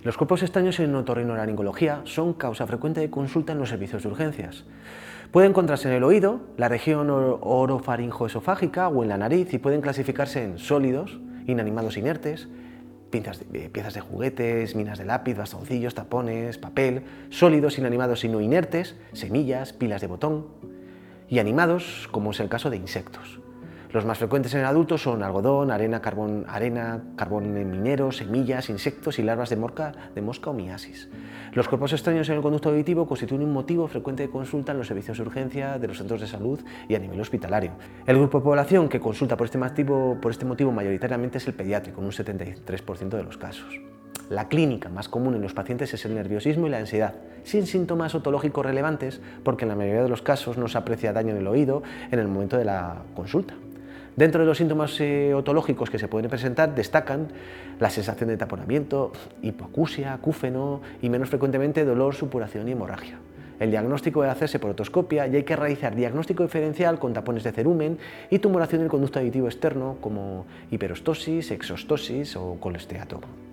Los cuerpos extraños en otorrinolaringología son causa frecuente de consulta en los servicios de urgencias. Puede encontrarse en el oído, la región orofaringoesofágica o en la nariz y pueden clasificarse en sólidos, inanimados inertes, piezas de juguetes, minas de lápiz, bastoncillos, tapones, papel, sólidos inanimados y no inertes, semillas, pilas de botón, y animados, como es el caso de insectos. Los más frecuentes en adultos son algodón, arena, carbón minero, semillas, insectos y larvas de mosca o miasis. Los cuerpos extraños en el conducto auditivo constituyen un motivo frecuente de consulta en los servicios de urgencia de los centros de salud y a nivel hospitalario. El grupo de población que consulta por este motivo mayoritariamente es el pediátrico, en un 73% de los casos. La clínica más común en los pacientes es el nerviosismo y la ansiedad, sin síntomas otológicos relevantes, porque en la mayoría de los casos no se aprecia daño en el oído en el momento de la consulta. Dentro de los síntomas otológicos que se pueden presentar destacan la sensación de taponamiento, hipoacusia, acúfeno y menos frecuentemente dolor, supuración y hemorragia. El diagnóstico debe hacerse por otoscopia y hay que realizar diagnóstico diferencial con tapones de cerumen y tumoración del conducto auditivo externo como hiperostosis, exostosis o colesteatoma.